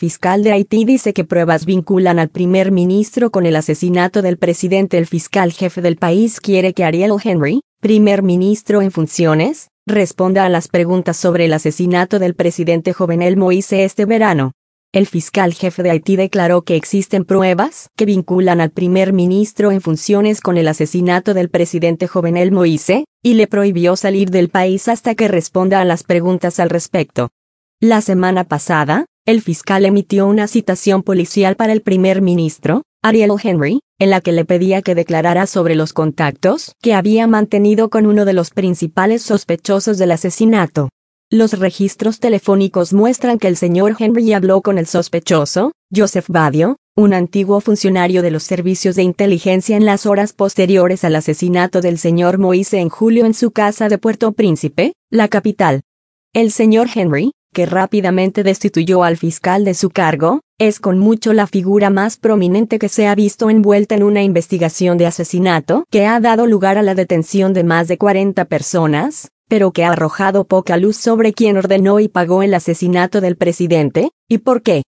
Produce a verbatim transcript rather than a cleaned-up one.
fiscal de Haití dice que pruebas vinculan al primer ministro con el asesinato del presidente. El fiscal jefe del país quiere que Ariel Henry, primer ministro en funciones, responda a las preguntas sobre el asesinato del presidente Jovenel Moïse este verano. El fiscal jefe de Haití declaró que existen pruebas que vinculan al primer ministro en funciones con el asesinato del presidente Jovenel Moïse, y le prohibió salir del país hasta que responda a las preguntas al respecto. La semana pasada, el fiscal emitió una citación policial para el primer ministro, Ariel Henry, en la que le pedía que declarara sobre los contactos que había mantenido con uno de los principales sospechosos del asesinato. Los registros telefónicos muestran que el señor Henry habló con el sospechoso, Joseph Badio, un antiguo funcionario de los servicios de inteligencia en las horas posteriores al asesinato del señor Moïse en julio en su casa de Puerto Príncipe, la capital. El señor Henry, que rápidamente destituyó al fiscal de su cargo, es con mucho la figura más prominente que se ha visto envuelta en una investigación de asesinato que ha dado lugar a la detención de más de cuarenta personas, pero que ha arrojado poca luz sobre quién ordenó y pagó el asesinato del presidente, y por qué.